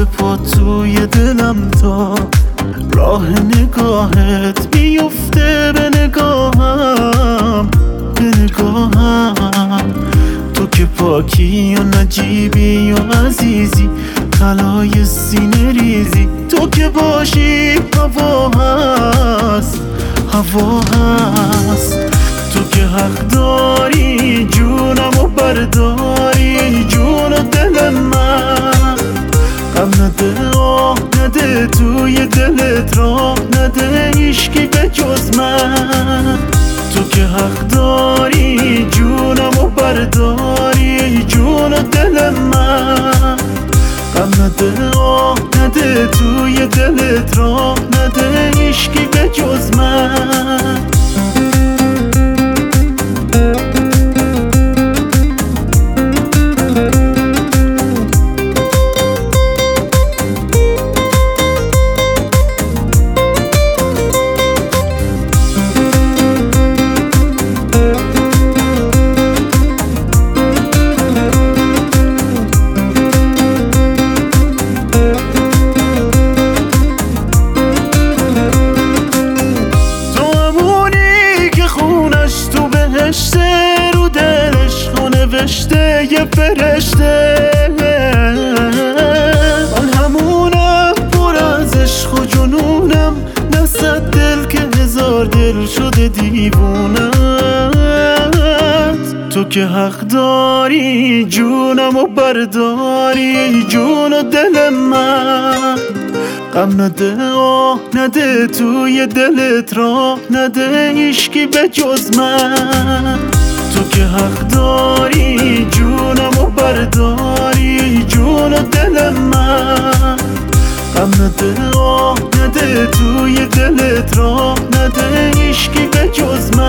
پا توی دلم تا راه نگاهت بیفته به نگاهم، به نگاهم. تو که پاکی و نجیبی و عزیزی، خلای سینه ریزی. تو که باشی هوا هست، هوا هست. تو که حق داری جونم و برداری، جون و دل من. غم نده آه نده توی دلت راه نده هیشکی به جز من. تو که حق داری جونم و برداری، جون و دل من. غم نده آه نده توی دلت راه نده هیشکی به جز من. رو دلش نوشته یه فرشته، من همونم پر از عشق و جنونم، نه صد دل که هزار دل شده دیوونت. تو که حق داری جونم و برداری، جون و دل من. غم نده آه نده توی دلت راه نده هیشکی به جز من. تو که حق داری جونم و برداری، جون و دل من. غم نده آه نده توی دلت راه نده هیشکی به جز من.